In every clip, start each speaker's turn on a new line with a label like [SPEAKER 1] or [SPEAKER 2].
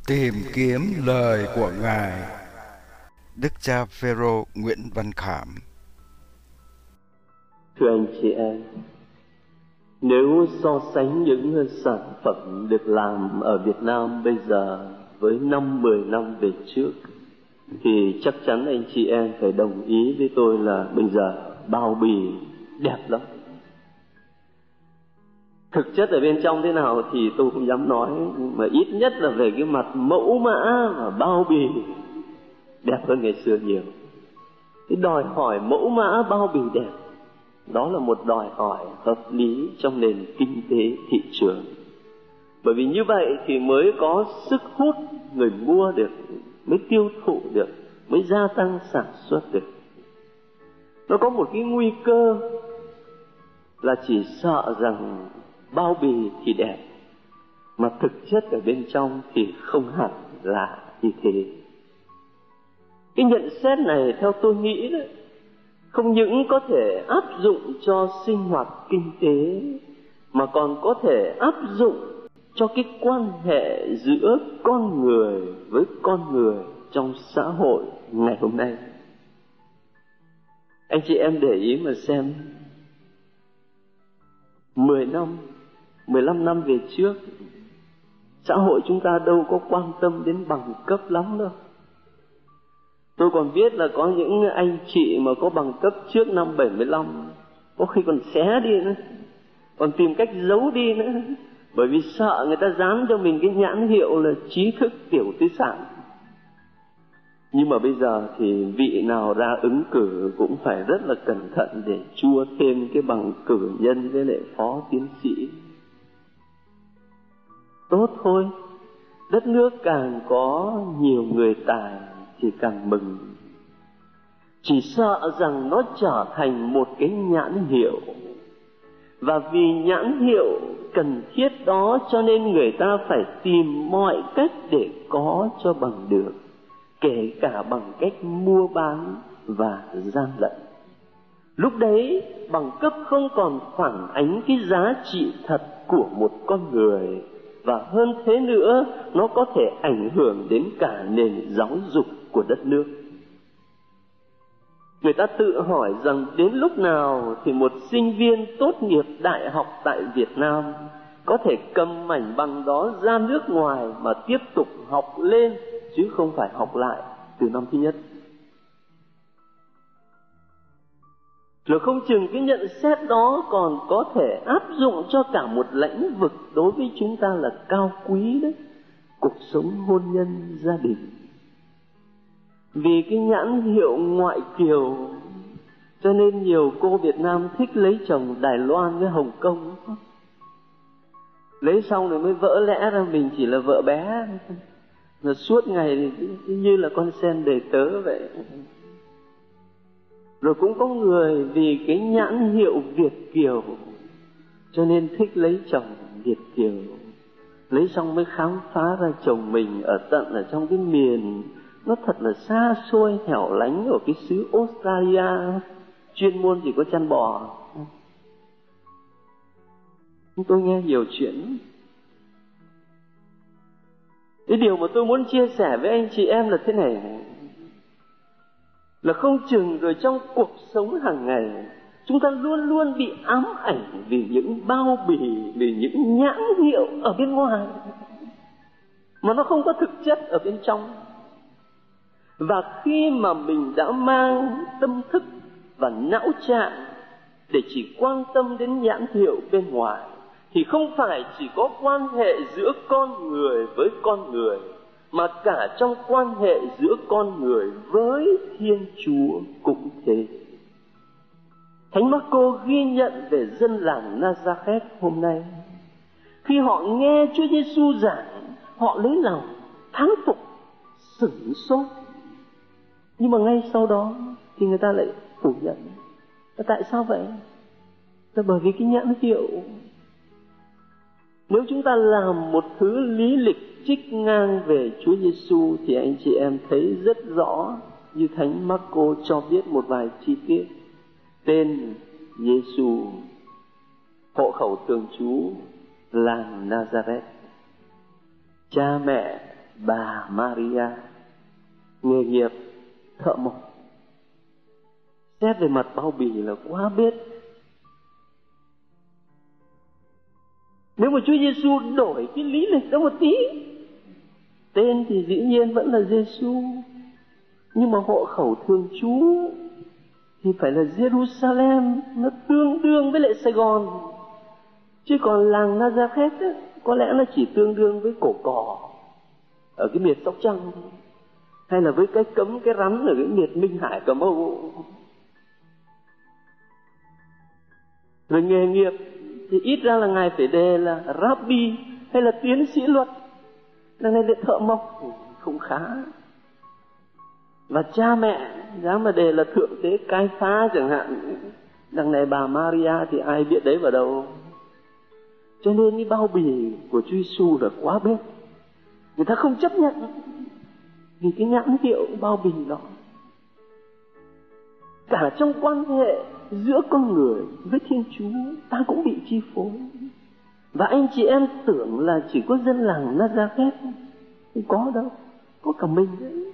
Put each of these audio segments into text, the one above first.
[SPEAKER 1] Tìm kiếm lời của Ngài. Đức cha Phêrô Nguyễn Văn Khảm.
[SPEAKER 2] Thưa anh chị em, nếu so sánh những sản phẩm được làm ở Việt Nam bây giờ với 5-10 năm về trước, thì chắc chắn anh chị em phải đồng ý với tôi là bây giờ bao bì đẹp lắm. Thực chất ở bên trong thế nào thì tôi không dám nói, mà ít nhất là về cái mặt mẫu mã và bao bì đẹp hơn ngày xưa nhiều. Cái đòi hỏi mẫu mã bao bì đẹp, đó là một đòi hỏi hợp lý trong nền kinh tế thị trường. Bởi vì như vậy thì mới có sức hút người mua được, mới tiêu thụ được, mới gia tăng sản xuất được. Nó có một cái nguy cơ là chỉ sợ rằng bao bì thì đẹp, mà thực chất ở bên trong thì không hẳn là như thế. Cái nhận xét này theo tôi nghĩ đấy, không những có thể áp dụng cho sinh hoạt kinh tế, mà còn có thể áp dụng cho cái quan hệ giữa con người với con người trong xã hội ngày hôm nay. Anh chị em để ý mà xem, 10 năm, 15 năm về trước, xã hội chúng ta đâu có quan tâm đến bằng cấp lắm đâu. Tôi còn biết là có những anh chị mà có bằng cấp trước năm 75, có khi còn xé đi nữa, còn tìm cách giấu đi nữa, bởi vì sợ người ta dán cho mình cái nhãn hiệu là trí thức tiểu tư sản. Nhưng mà bây giờ thì vị nào ra ứng cử cũng phải rất là cẩn thận để chua thêm cái bằng cử nhân với lại phó tiến sĩ. Tốt thôi, đất nước càng có nhiều người tài thì càng mừng. Chỉ sợ rằng nó trở thành một cái nhãn hiệu, và vì nhãn hiệu cần thiết đó cho nên người ta phải tìm mọi cách để có cho bằng được, kể cả bằng cách mua bán và gian lận. Lúc đấy bằng cấp không còn phản ánh cái giá trị thật của một con người, và hơn thế nữa, nó có thể ảnh hưởng đến cả nền giáo dục của đất nước. Người ta tự hỏi rằng đến lúc nào thì một sinh viên tốt nghiệp đại học tại Việt Nam có thể cầm mảnh bằng đó ra nước ngoài mà tiếp tục học lên, chứ không phải học lại từ năm thứ nhất. Rồi không chừng cái nhận xét đó còn có thể áp dụng cho cả một lĩnh vực đối với chúng ta là cao quý đấy, cuộc sống hôn nhân gia đình. Vì cái nhãn hiệu ngoại kiều cho nên nhiều cô Việt Nam thích lấy chồng Đài Loan với Hồng Kông. Lấy xong rồi mới vỡ lẽ ra mình chỉ là vợ bé, rồi suốt ngày thì như là con sen đầy tớ vậy. Rồi cũng có người vì cái nhãn hiệu Việt kiều cho nên thích lấy chồng Việt kiều. Lấy xong mới khám phá ra chồng mình ở tận ở trong cái miền nó thật là xa xôi hẻo lánh ở cái xứ Australia, chuyên môn chỉ có chăn bò. Tôi nghe nhiều chuyện. Cái điều mà tôi muốn chia sẻ với anh chị em là thế này, là không chừng rồi trong cuộc sống hàng ngày chúng ta luôn luôn bị ám ảnh vì những bao bì, vì những nhãn hiệu ở bên ngoài mà nó không có thực chất ở bên trong. Và khi mà mình đã mang tâm thức và não trạng để chỉ quan tâm đến nhãn hiệu bên ngoài, thì không phải chỉ có quan hệ giữa con người với con người, mà cả trong quan hệ giữa con người với Thiên Chúa cũng thế. Thánh Marco ghi nhận về dân làng Nazareth hôm nay. Khi họ nghe Chúa Giêsu giảng, họ lấy lòng thán phục, sửng sốt. Nhưng mà ngay sau đó thì người ta lại phủ nhận. Tại sao vậy? Là bởi vì cái nhãn hiệu. Nếu chúng ta làm một thứ lý lịch trích ngang về Chúa Giêsu thì anh chị em thấy rất rõ, như Thánh Marco cho biết một vài chi tiết. Tên Giêsu, hộ khẩu thường trú làng Nazareth, cha mẹ bà Maria, nghề nghiệp thợ mộc. Xét về mặt bao bì là quá biết. Nếu mà Chúa Giêsu đổi cái lý lịch đó một tí, tên thì dĩ nhiên vẫn là Giêsu, nhưng mà hộ khẩu thường trú thì phải là Jerusalem, nó tương đương với lại Sài Gòn. Chứ còn làng Nazareth ấy, có lẽ nó chỉ tương đương với Cổ Cỏ ở cái miệt Sóc Trăng, hay là với cái Cấm cái Rắn ở cái miệt Minh Hải Cà Mau. Rồi nghề nghiệp thì ít ra là ngài phải đề là Rabbi hay là tiến sĩ luật. Đằng này là thợ mộc không khá. Và cha mẹ dám mà đề là thượng tế Cai Phá chẳng hạn, đằng này bà Maria thì ai biết đấy vào đâu. Cho nên cái bao bì của Chúa Giêsu là quá bết. Người ta không chấp nhận vì cái nhãn hiệu bao bì đó. Cả trong quan hệ giữa con người với Thiên Chúa, ta cũng bị chi phối. Và anh chị em tưởng là chỉ có dân làng Nazareth, không có đâu, có cả mình đấy.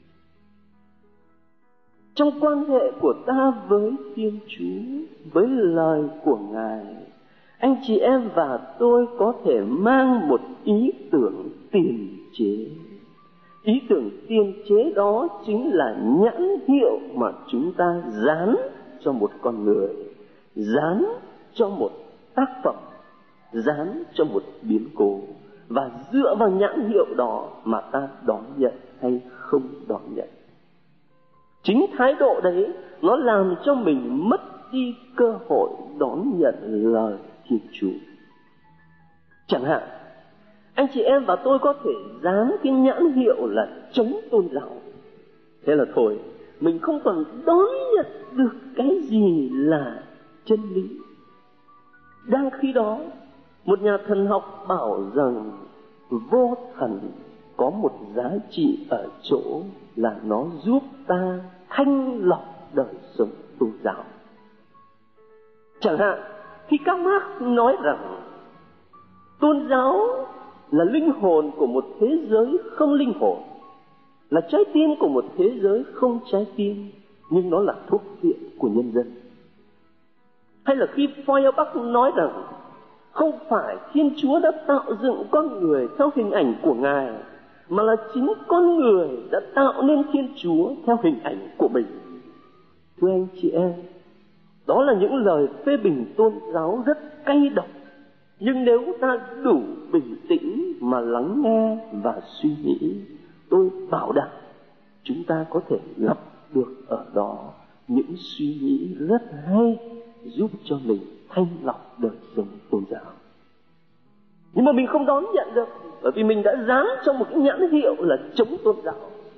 [SPEAKER 2] Trong quan hệ của ta với Thiên Chúa, với lời của Ngài, anh chị em và tôi có thể mang một ý tưởng tiền chế. Ý tưởng tiền chế đó chính là nhãn hiệu mà chúng ta dán cho một con người, dán cho một tác phẩm, dán cho một biến cố. Và dựa vào nhãn hiệu đó mà ta đón nhận hay không đón nhận. Chính thái độ đấy nó làm cho mình mất đi cơ hội đón nhận lời Thiên Chúa. Chẳng hạn, anh chị em và tôi có thể dán cái nhãn hiệu là chống tôn giáo. Thế là thôi, mình không còn đón nhận được cái gì là chân lý. Đang khi đó, một nhà thần học bảo rằng vô thần có một giá trị ở chỗ là nó giúp ta thanh lọc đời sống tôn giáo. Chẳng hạn, khi các Marx nói rằng tôn giáo là linh hồn của một thế giới không linh hồn, là trái tim của một thế giới không trái tim, nhưng nó là thuốc viện của nhân dân. Hay là khi Feuerbach nói rằng không phải Thiên Chúa đã tạo dựng con người theo hình ảnh của Ngài, mà là chính con người đã tạo nên Thiên Chúa theo hình ảnh của mình. Thưa anh chị em, đó là những lời phê bình tôn giáo rất cay độc. Nhưng nếu ta đủ bình tĩnh mà lắng nghe và suy nghĩ, tôi bảo đảm chúng ta có thể gặp được ở đó những suy nghĩ rất hay giúp cho mình thanh lọc đời sống tôn giáo. Nhưng mà mình không đón nhận được, bởi vì mình đã dán cho một cái nhãn hiệu là chống tôn giáo.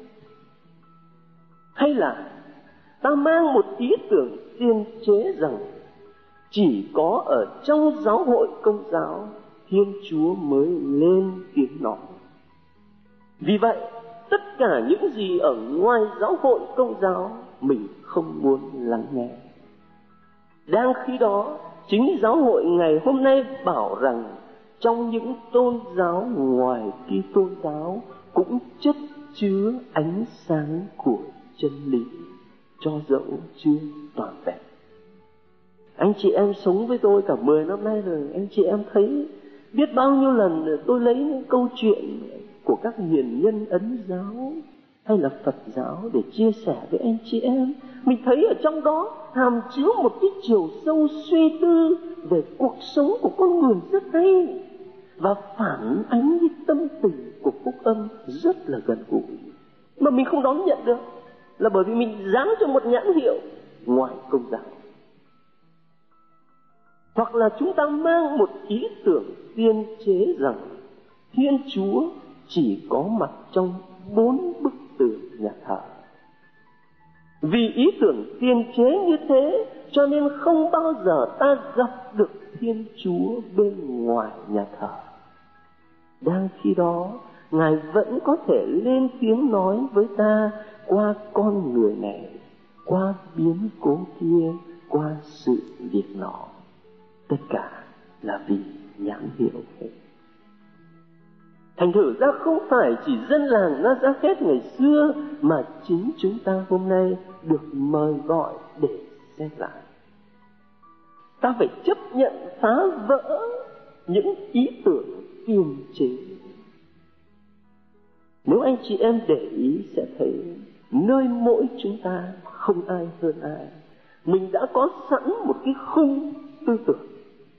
[SPEAKER 2] Hay là ta mang một ý tưởng tiên chế rằng chỉ có ở trong giáo hội Công giáo Thiên Chúa mới lên tiếng nói. Vì vậy, tất cả những gì ở ngoài giáo hội Công giáo mình không muốn lắng nghe. Đang khi đó, chính giáo hội ngày hôm nay bảo rằng trong những tôn giáo ngoài Kitô giáo cũng chất chứa ánh sáng của chân lý, cho dẫu chưa toàn vẹn. Anh chị em sống với tôi cả 10 năm nay rồi, anh chị em thấy biết bao nhiêu lần tôi lấy những câu chuyện của các hiền nhân Ấn giáo hay là Phật giáo để chia sẻ với anh chị em. Mình thấy ở trong đó hàm chứa một cái chiều sâu suy tư về cuộc sống của con người rất hay, và phản ánh cái tâm tình của phúc âm rất là gần gũi. Mà mình không đón nhận được là bởi vì mình dán cho một nhãn hiệu ngoài Công giáo. Hoặc là chúng ta mang một ý tưởng tiên chế rằng Thiên Chúa chỉ có mặt trong 4 bức tường nhà thờ. Vì ý tưởng tiên chế như thế cho nên không bao giờ ta gặp được Thiên Chúa bên ngoài nhà thờ. Đang khi đó, Ngài vẫn có thể lên tiếng nói với ta qua con người này, qua biến cố kia, qua sự việc nọ. Tất cả là vì nhãn hiệu hết. Thành thử ra không phải chỉ dân làng Nazareth ngày xưa, mà chính chúng ta hôm nay được mời gọi để xem lại. Ta phải chấp nhận phá vỡ những ý tưởng kiềm chế. Nếu anh chị em để ý sẽ thấy nơi mỗi chúng ta không ai hơn ai. Mình đã có sẵn một cái khung tư tưởng.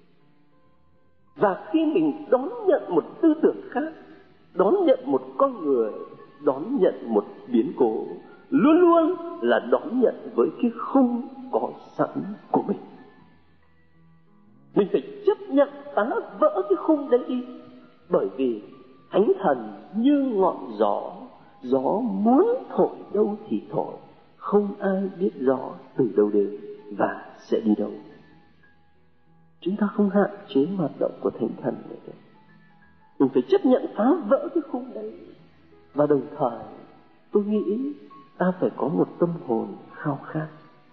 [SPEAKER 2] Và khi mình đón nhận một tư tưởng khác, đón nhận một con người, đón nhận một biến cố, luôn luôn là đón nhận với cái khung có sẵn của mình. Mình phải chấp nhận phá vỡ cái khung đấy đi. Bởi vì Thánh Thần như ngọn gió, gió muốn thổi đâu thì thổi, không ai biết gió từ đâu đến và sẽ đi đâu. Chúng ta không hạn chế hoạt động của Thánh Thần nữa. Mình phải chấp nhận phá vỡ cái khung đấy. Và đồng thời tôi nghĩ ta phải có một tâm hồn khao khát.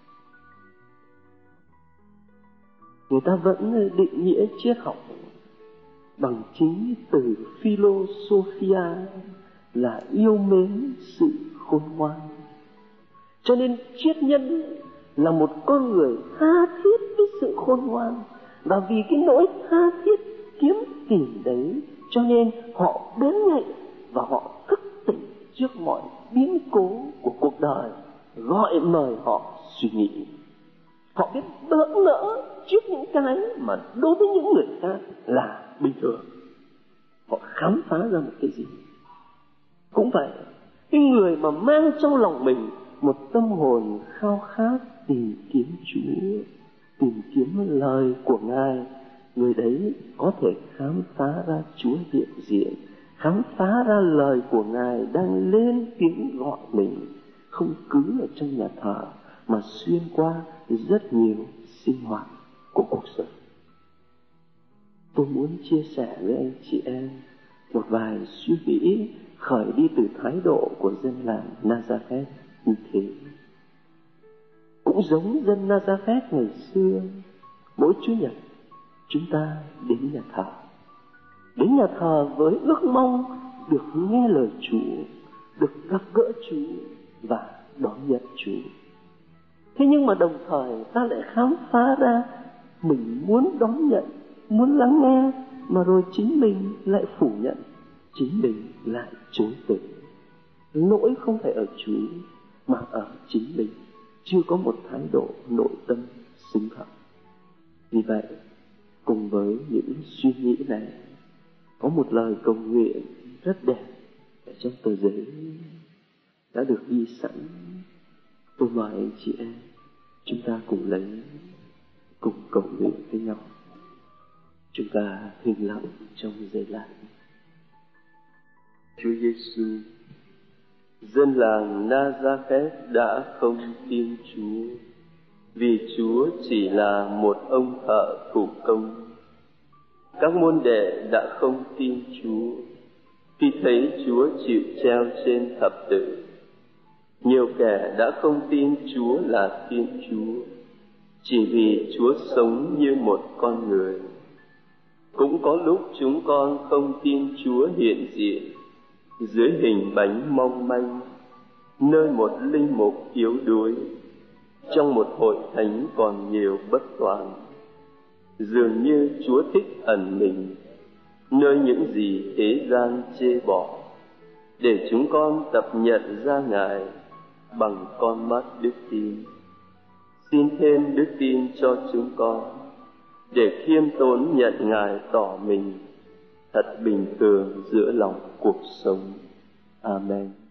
[SPEAKER 2] Người ta vẫn định nghĩa triết học bằng chính từ philosophia là yêu mến sự khôn ngoan. Cho nên triết nhân là một con người tha thiết với sự khôn ngoan. Và vì cái nỗi tha thiết kiếm tìm đấy, cho nên họ bén nhạy và họ thức tỉnh trước mọi biến cố của cuộc đời, gọi mời họ suy nghĩ. Họ biết bỡ ngỡ trước những cái mà đối với những người khác là bình thường. Họ khám phá ra một cái gì. Cũng vậy, cái người mà mang trong lòng mình một tâm hồn khao khát tìm kiếm Chúa, tìm kiếm lời của Ngài, người đấy có thể khám phá ra Chúa hiện diện, khám phá ra lời của Ngài đang lên tiếng gọi mình, không cứ ở trong nhà thờ mà xuyên qua rất nhiều sinh hoạt của cuộc sống. Tôi muốn chia sẻ với anh chị em một vài suy nghĩ khởi đi từ thái độ của dân làng Nazareth như thế. Cũng giống dân Nazareth ngày xưa, mỗi Chủ nhật chúng ta đến nhà thờ. Đến nhà thờ với ước mong được nghe lời Chúa, được gặp gỡ Chúa và đón nhận Chúa. Thế nhưng mà đồng thời ta lại khám phá ra mình muốn đón nhận, muốn lắng nghe, mà rồi chính mình lại phủ nhận, chính mình lại chối từ. Lỗi không phải ở Chúa mà ở chính mình, chưa có một thái độ nội tâm xứng hợp. Vì vậy, cùng với những suy nghĩ này, có một lời cầu nguyện rất đẹp ở trong tờ giấy đã được ghi sẵn. Tôi mời anh chị em, chúng ta cùng lấy, cùng cầu nguyện với nhau. Chúng ta im lặng trong giây lát. Chúa Giêsu, dân làng Nazareth đã không tin Chúa, vì Chúa chỉ là một ông thợ thủ công. Các môn đệ đã không tin Chúa khi thấy Chúa chịu treo trên thập tự. Nhiều kẻ đã không tin Chúa là Thiên Chúa, chỉ vì Chúa sống như một con người. Cũng có lúc chúng con không tin Chúa hiện diện dưới hình bánh mong manh, nơi một linh mục yếu đuối, trong một hội thánh còn nhiều bất toàn. Dường như Chúa thích ẩn mình nơi những gì thế gian chê bỏ, để chúng con tập nhận ra Ngài bằng con mắt đức tin. Xin thêm đức tin cho chúng con, để khiêm tốn nhận Ngài tỏ mình thật bình thường giữa lòng cuộc sống. Amen.